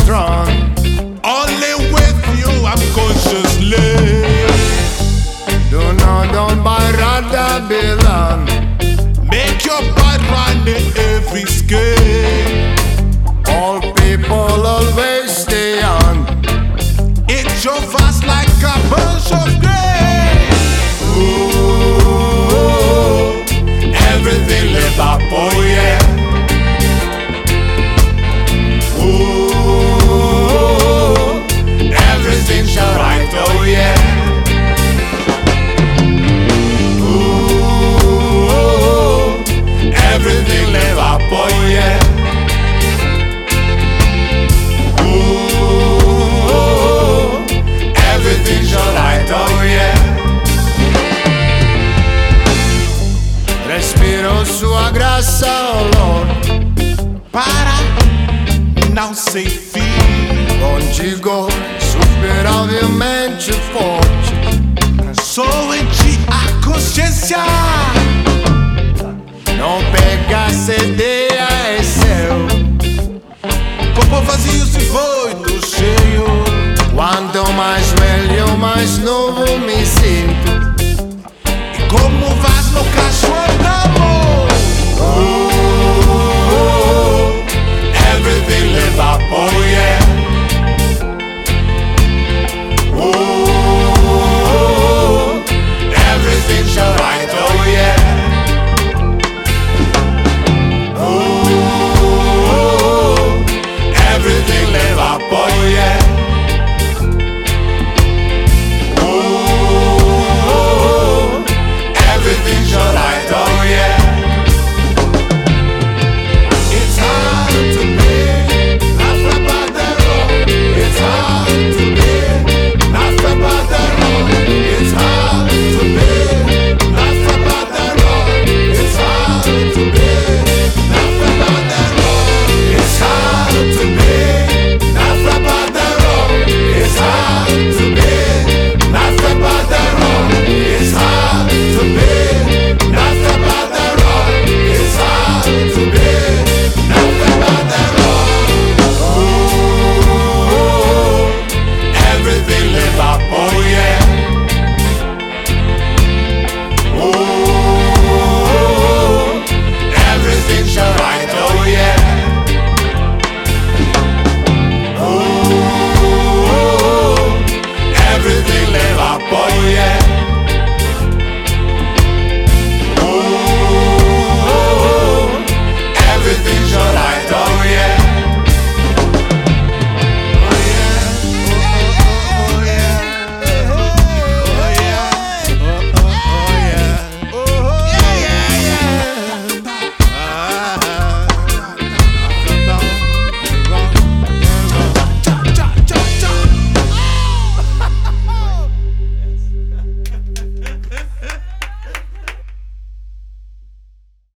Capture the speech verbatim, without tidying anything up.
strong. Only with you I'm consciously. Do not don't buy rather belong. Make your body run in every scale. All people always stay on. It's your fast like a bunch of grain. Ooh, everything live up, oh yeah. Ooh, everything shall right, oh yeah. Everything live up, oh yeah. Ooh, everything shall right, oh yeah. Respiro sua graça, oh Lord. Para, não sei fim. Contigo, superavelmente forte. Sou em ti a consciência.